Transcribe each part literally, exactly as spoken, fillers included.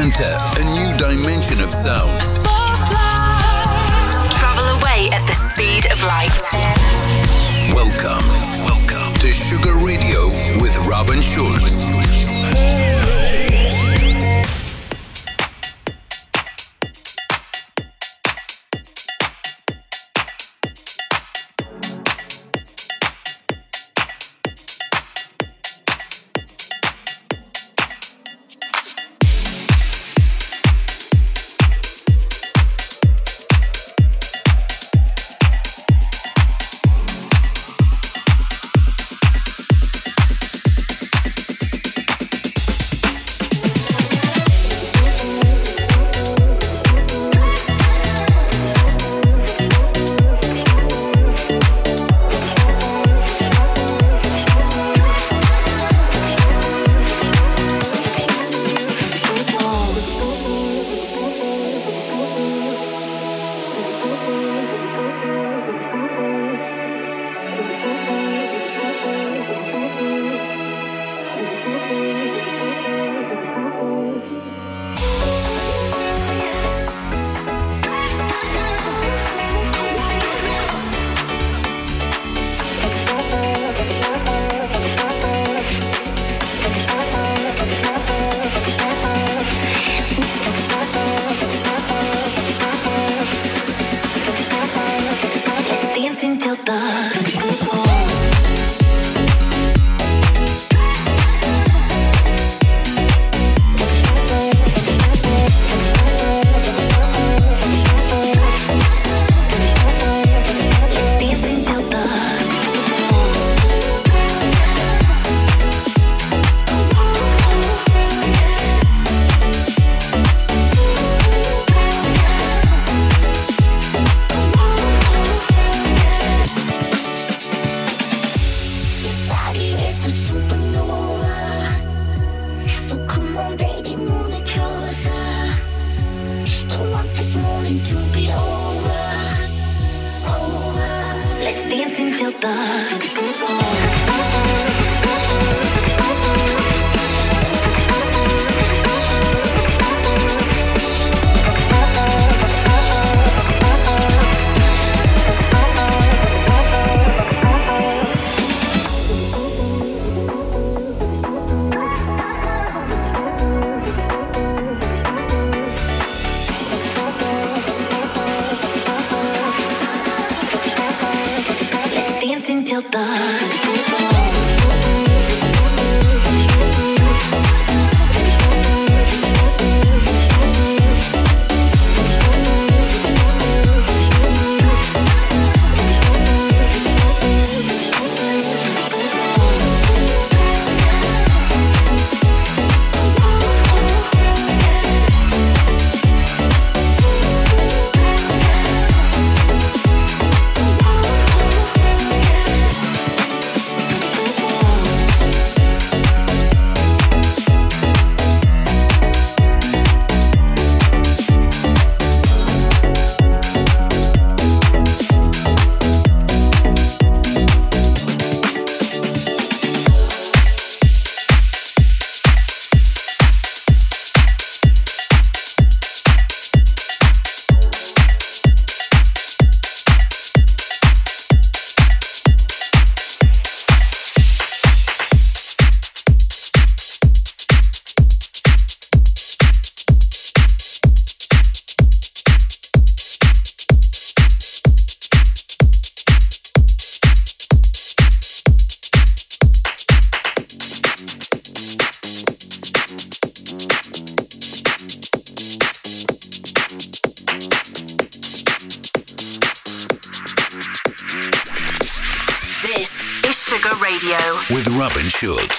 enter a new dimension of sound. Travel away at the speed of light. Welcome, welcome to Sugar Radio with Robin Schulz. With Robin Schulz.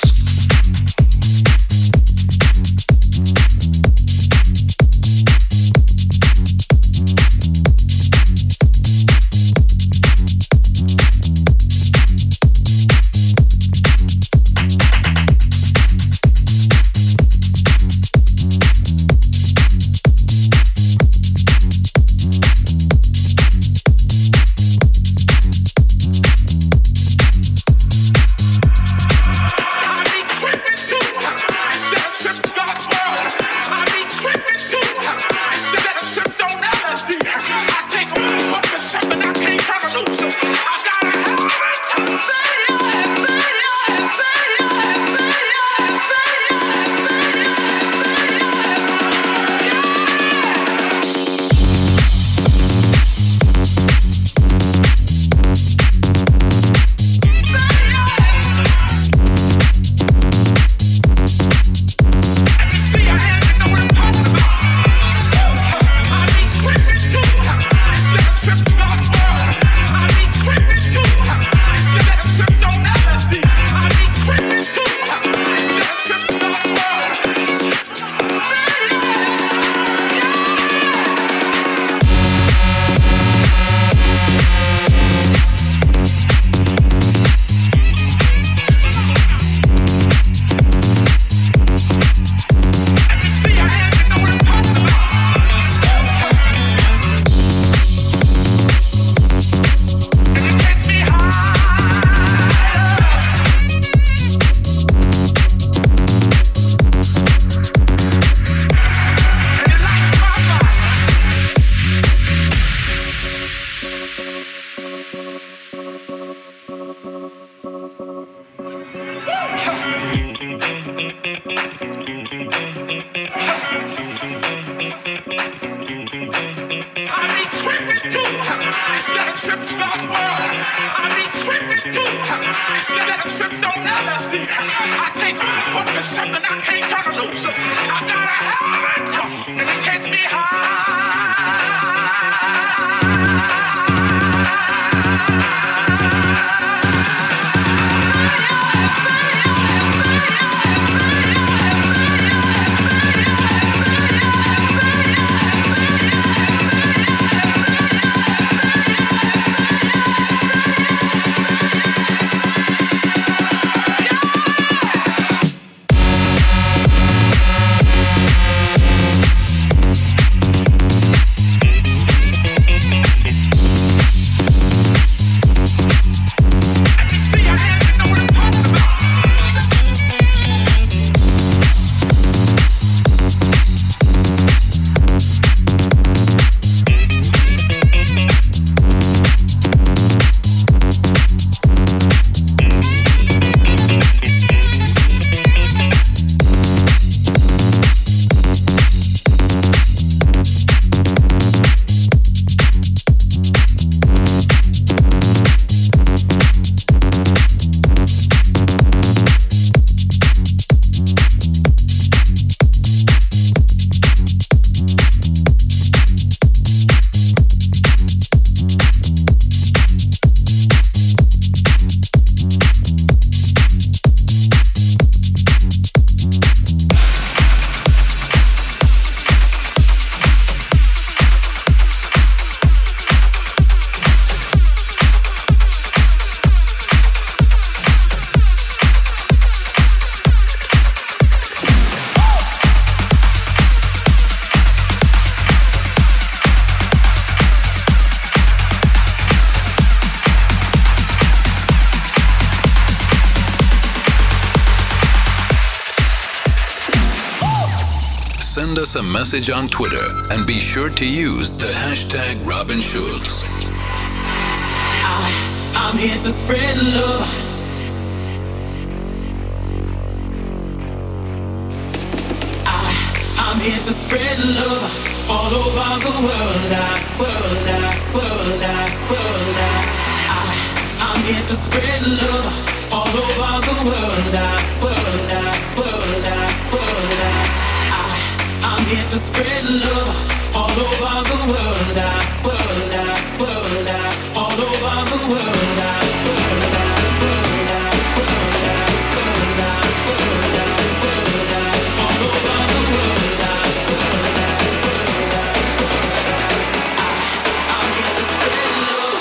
Come something I can't turn loose. I got a habit that takes me high. Send us a message on Twitter and be sure to use the hashtag Robin Schulz. I, I'm here to spread love. I, I'm here to spread love all over the world. I, world, I, world, I, world, I, I, I'm here to spread love all over the world. I, world, I, world, I, world, I. I'm here to spread love all over the world, I, world, I, world, I, all over the world, I, world, I, world, I, world, I, world, I, world, I, world, I, all over the world, I, world, I, world, I, world, I, I'm here to spread love.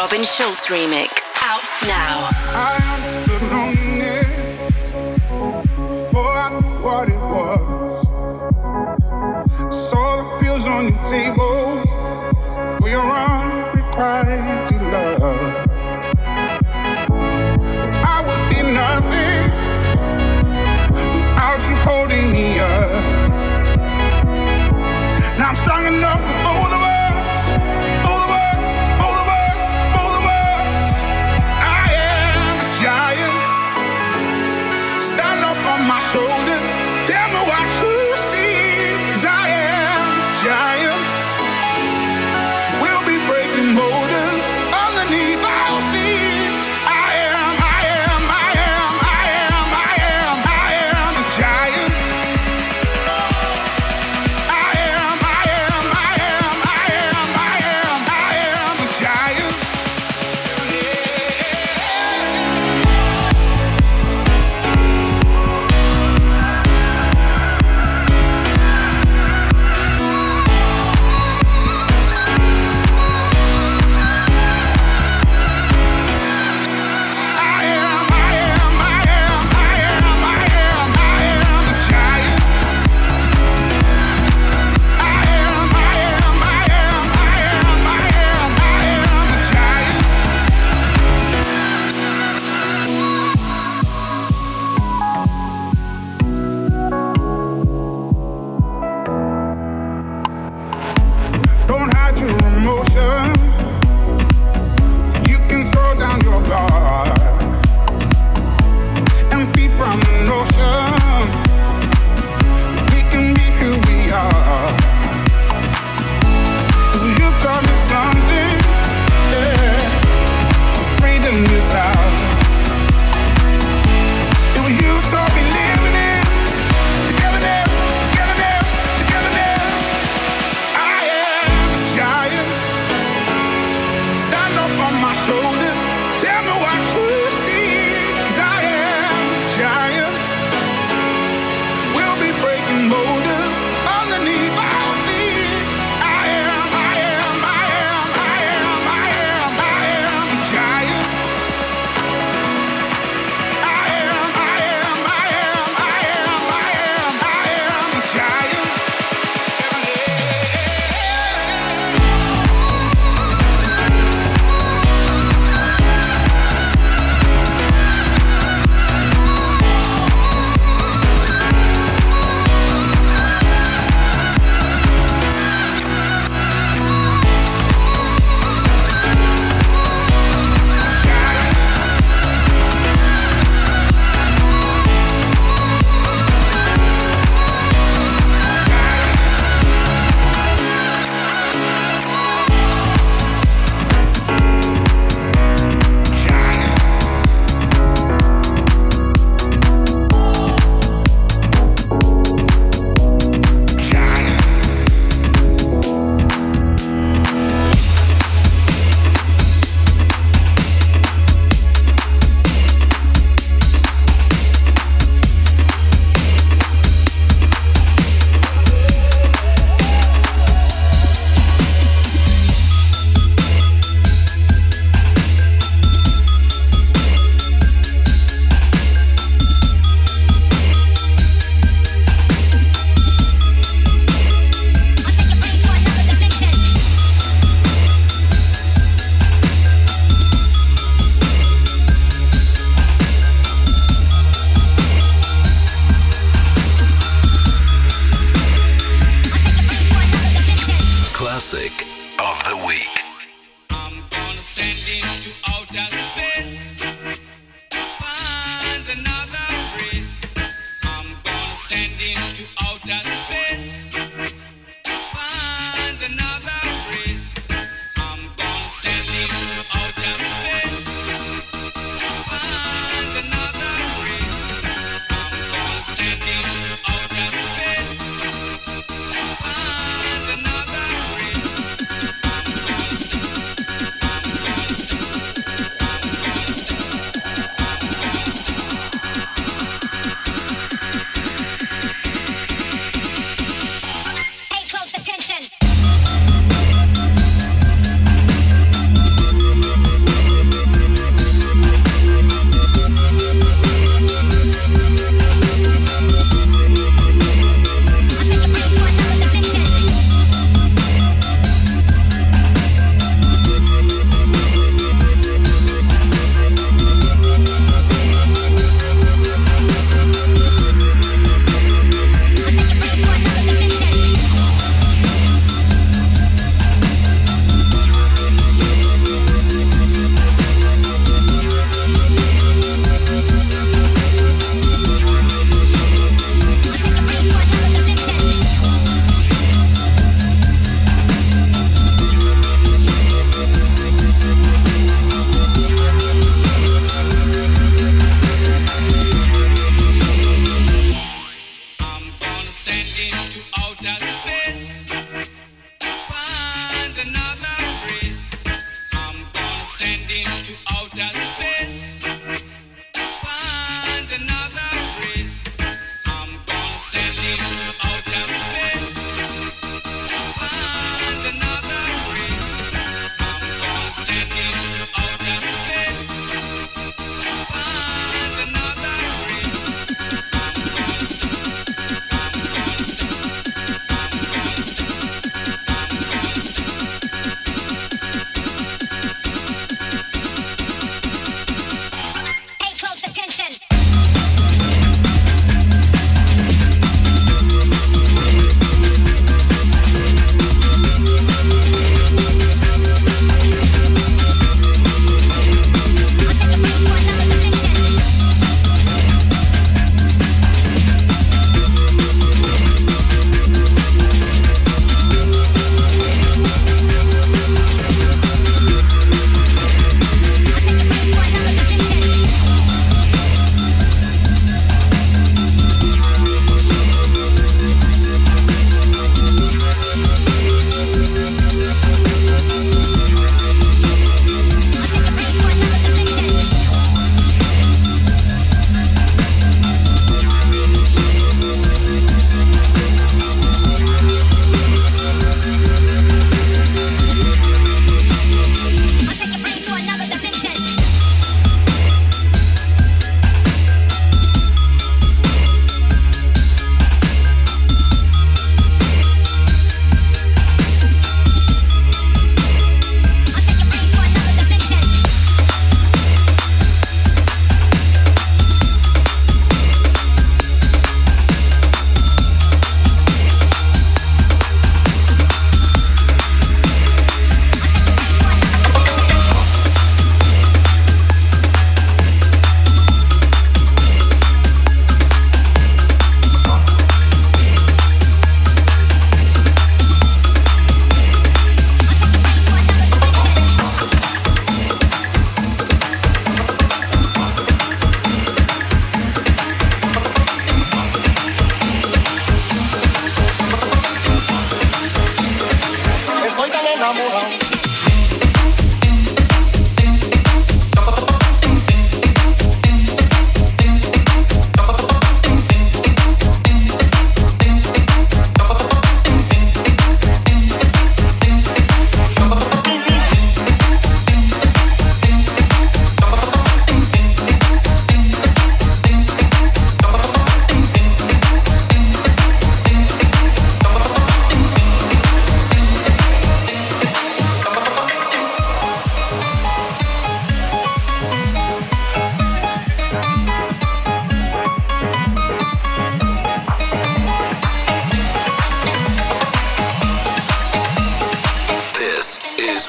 Robin Schulz remix. Out now. I understood loneliness before I knew what it was. Saw the pills on your table for your unrequited love. I would be nothing without you holding me up. Now I'm strong enough for both of us. Both of us, both of us, both of us. I am a giant. Stand up on my shoulders. Tell me what you see. 'Cause I am a giant. We'll be breaking boulders underneath our feet. I am, I am, I am, I am, I am, I am a giant. I am, I am, I am.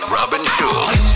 Robin Schulz.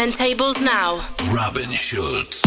turntables now. Robin Schulz.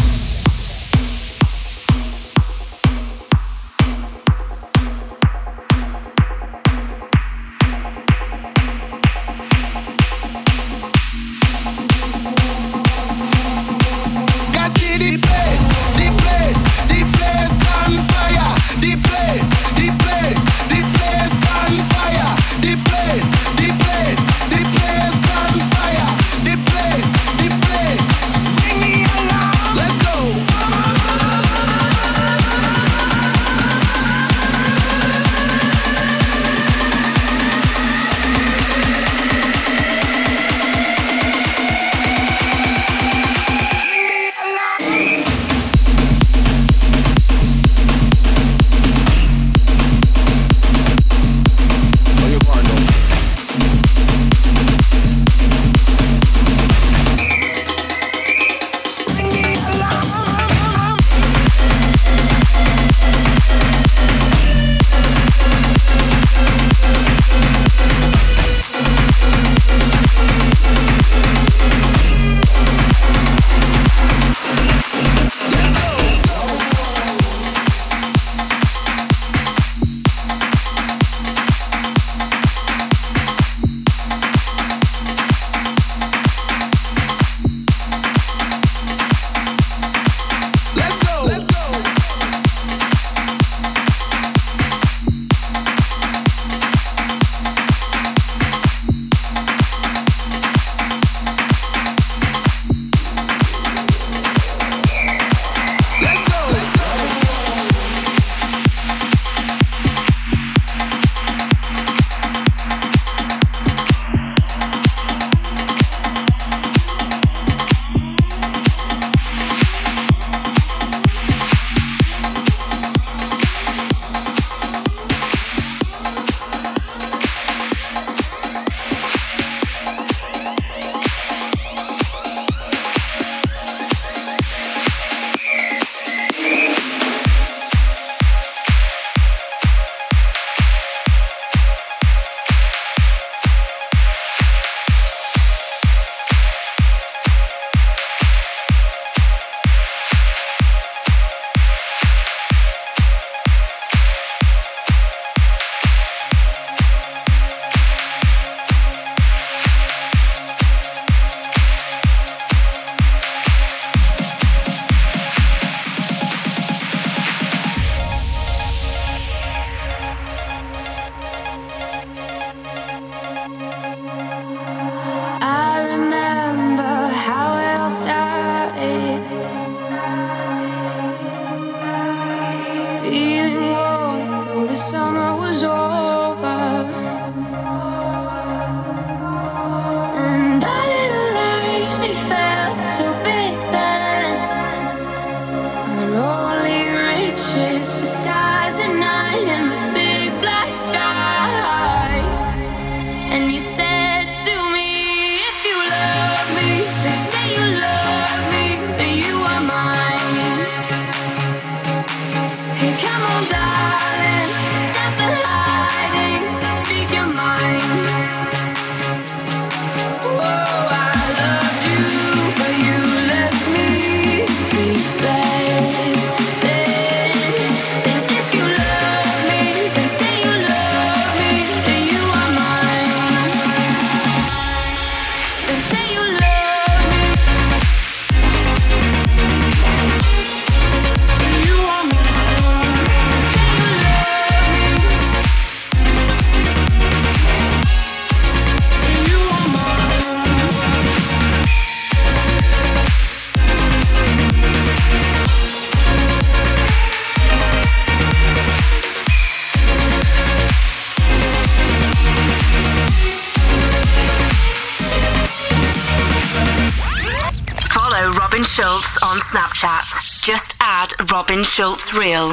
Schulz on Snapchat. Just add Robin Schulz Real.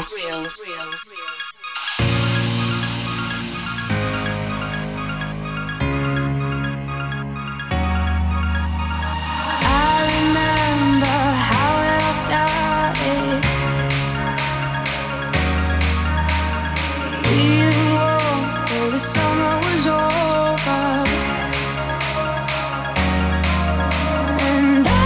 And I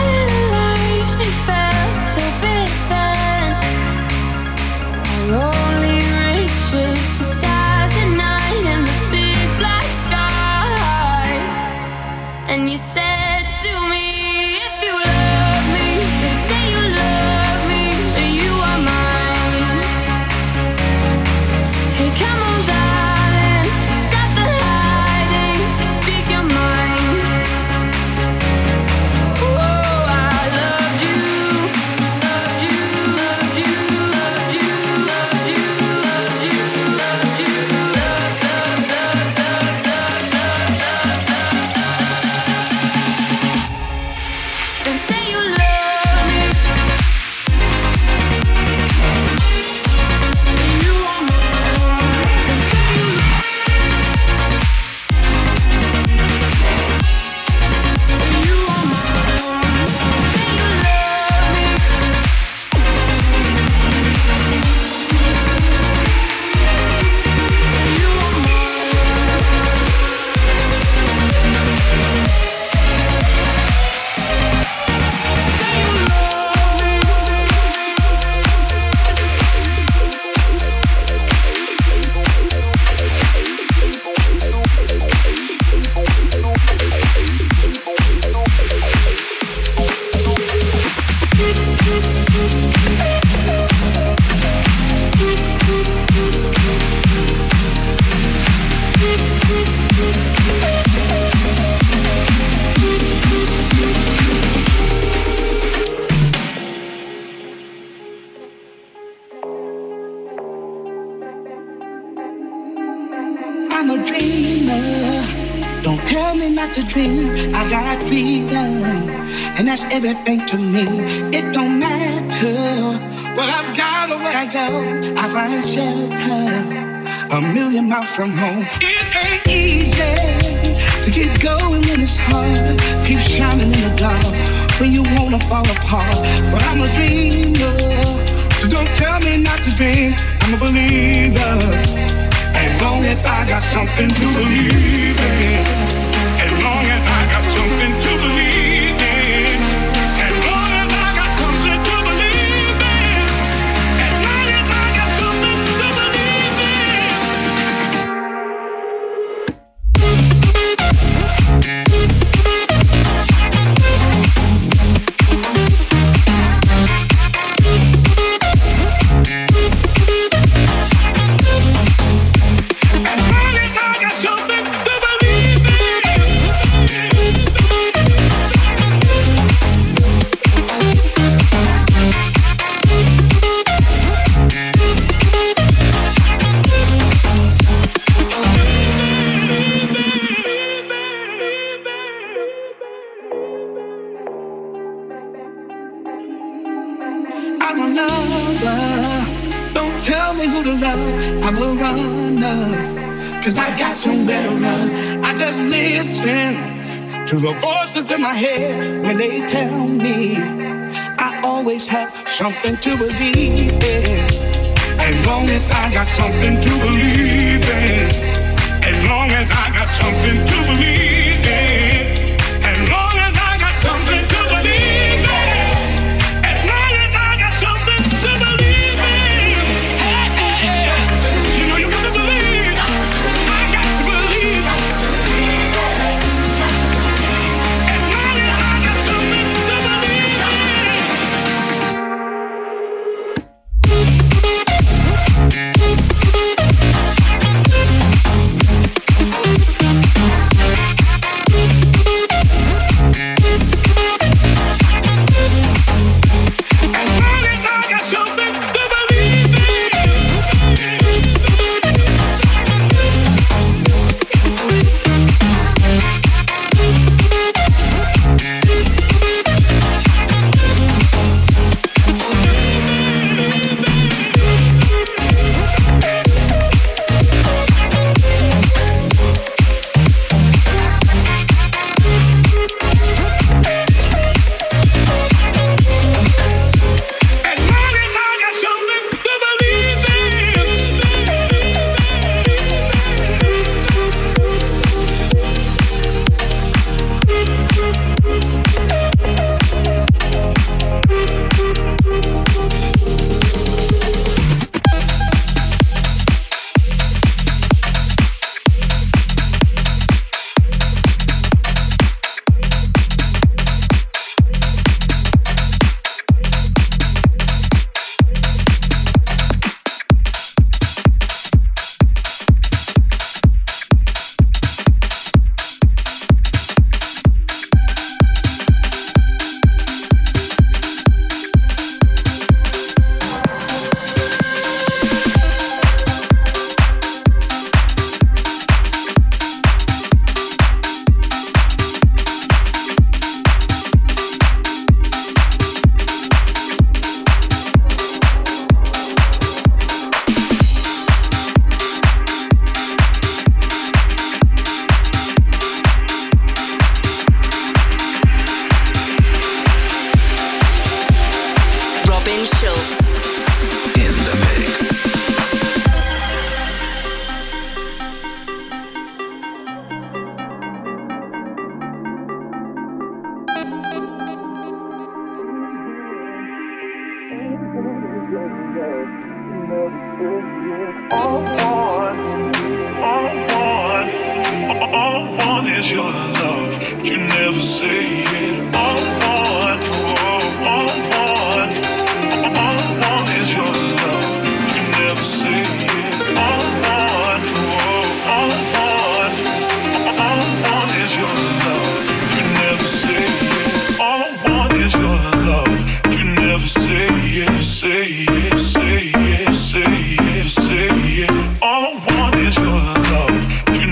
I'm a dreamer. Don't tell me not to dream. I got freedom, and that's everything to me. It don't matter what I've got or where I go. I find shelter a million miles from home. It ain't easy to keep going when it's hard. Keep shining in the dark when you wanna fall apart. But I'm a dreamer, so don't tell me not to dream. I'm a believer, as long as I got something to believe in. As long as I got something to believe in. As long as I got something to believe in. As long as I got something to believe in. I'm a runner, cause I got somewhere to run. I just listen to the voices in my head when they tell me I always have something to believe in. As long as I got something to believe in. As long as I got something to believe in. As long as I got something to believe in. As long as I got something to believe in. Hey, hey, hey. You know you got to believe. I got to believe. As long as I got something to believe in. Say it, say it, say it. All I want is your love. You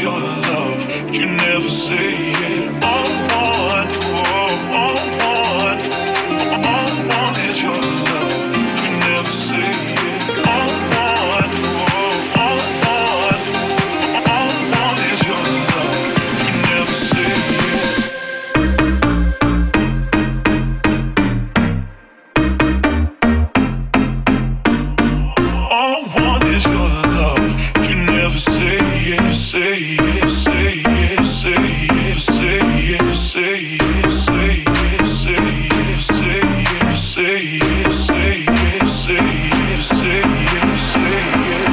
your love, but you never say it. All I want, oh, all I want, all I want is your love, but you never say it. All I want, oh, all I want, all I want is your love, but you never say it. All I want is your love, but you never say it, say it, say it, say it, say it, say it, say it, say it, say it, say it, say it, say it, say it, say it.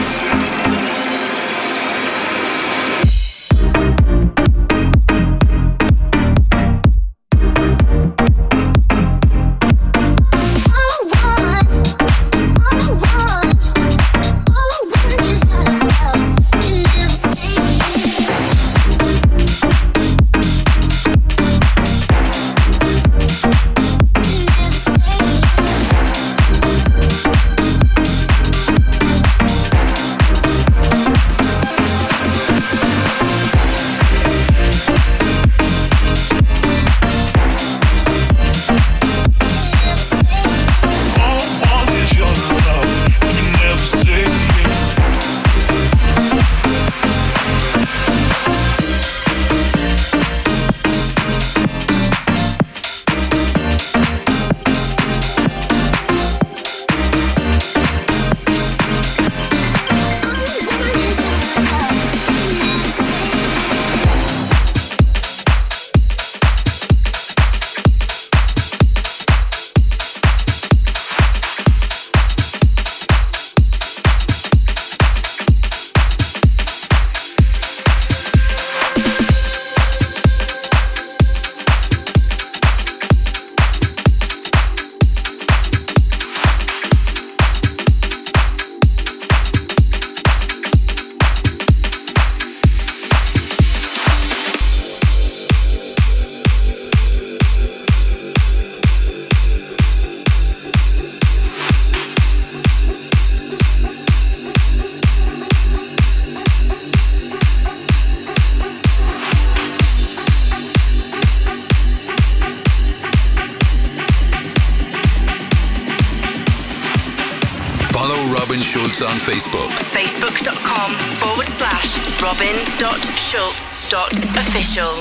On Facebook. Facebook.com forward slash Robin.Schulz.official.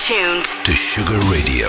tuned to Sugar Radio.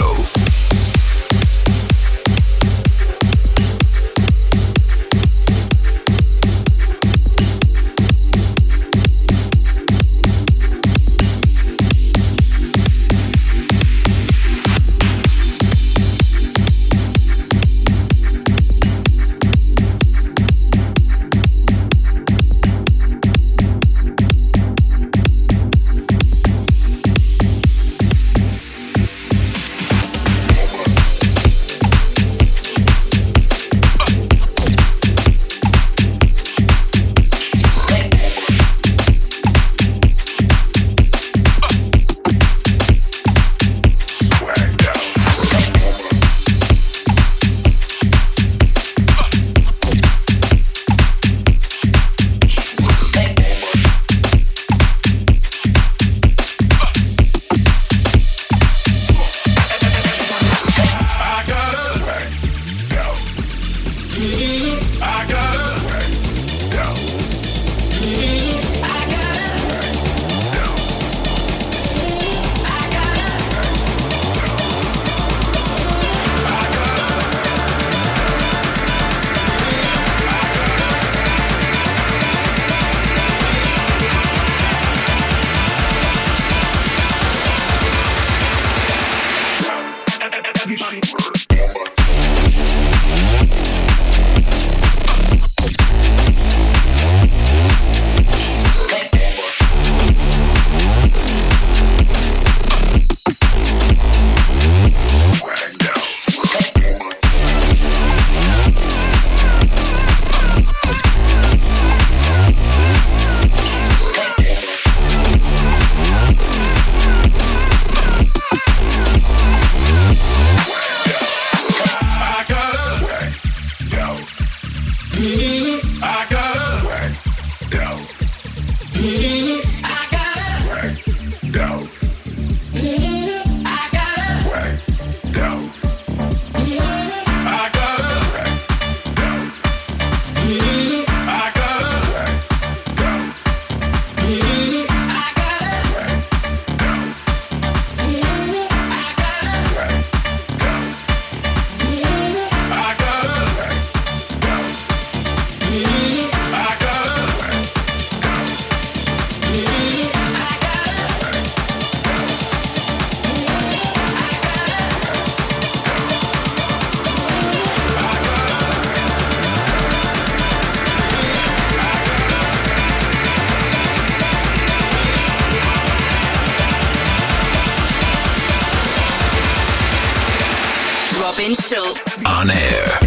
Robin Schulz. On air.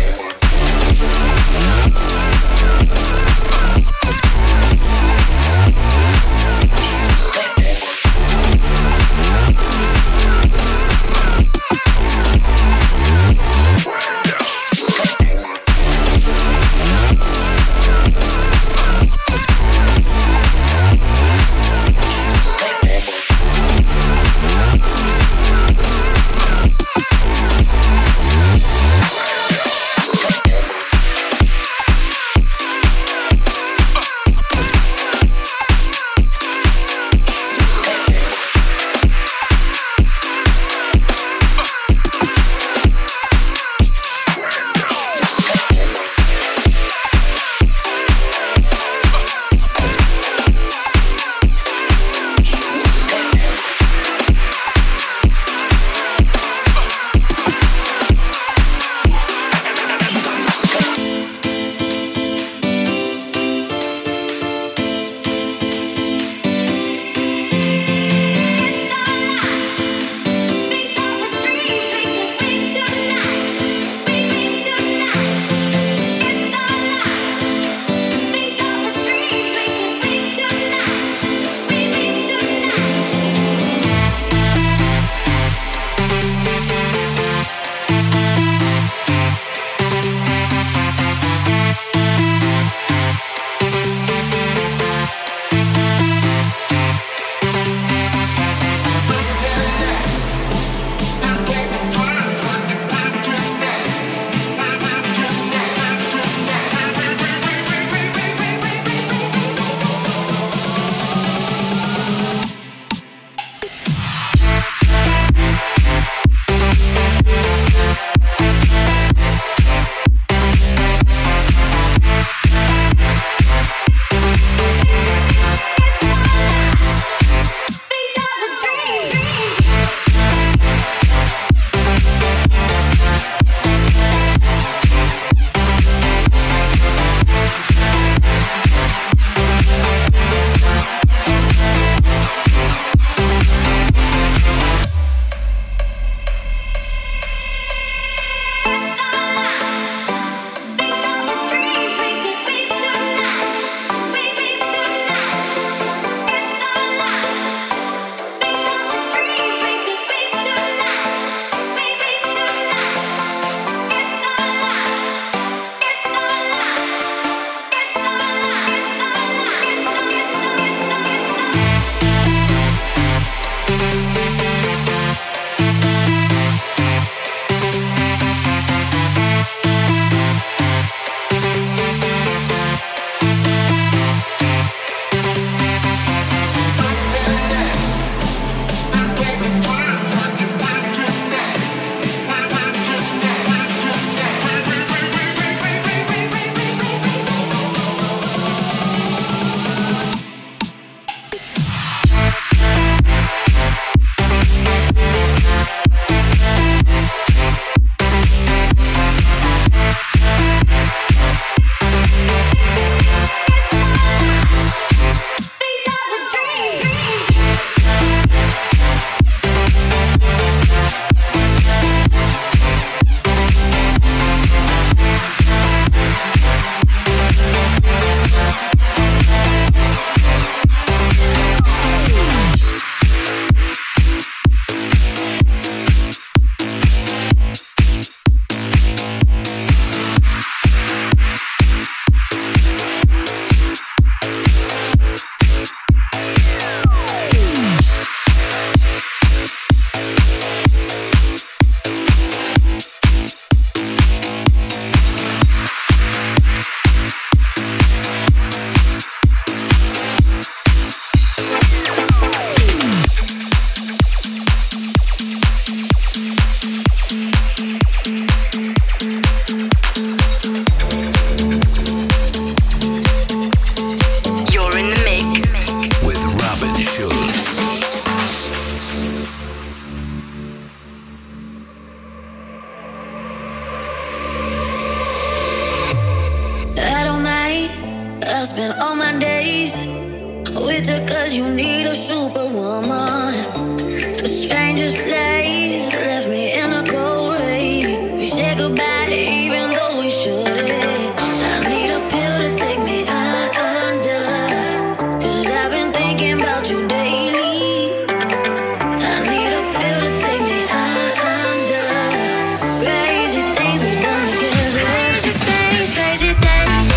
spend all my days with her cause you need a superwoman. The strangest place left me in a cold rain. We said goodbye even though we shouldn't. I need a pill to take me under, cause I've been thinking about you daily. I need a pill to take me under. Crazy things we've done together. Crazy things, crazy things.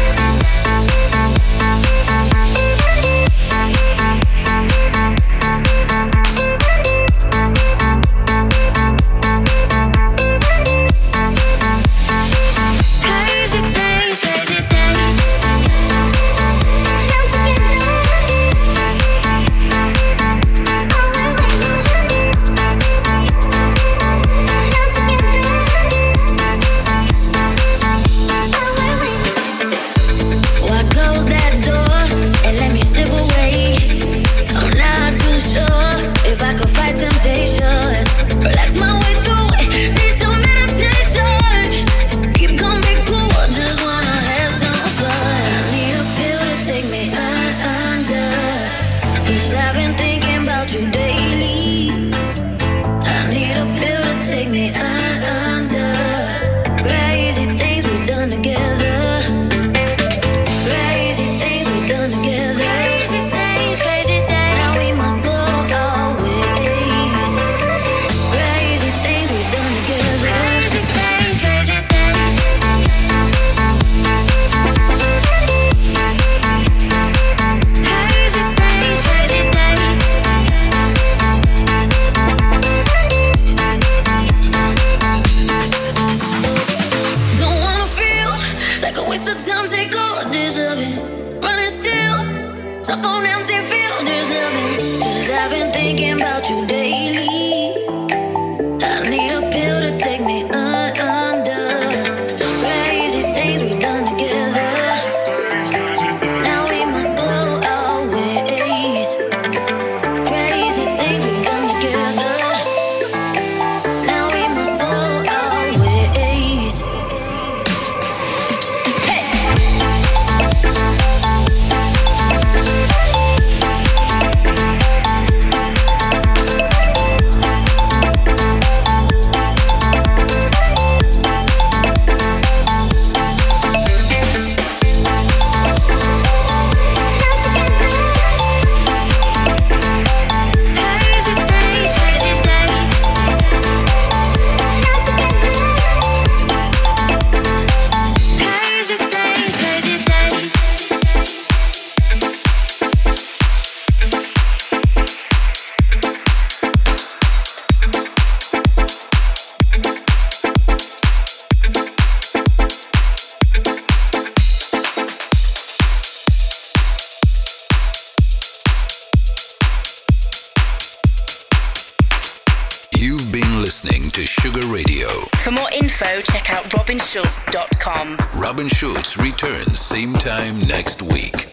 For more info, check out robin schulz dot com. Robin Schulz returns same time next week.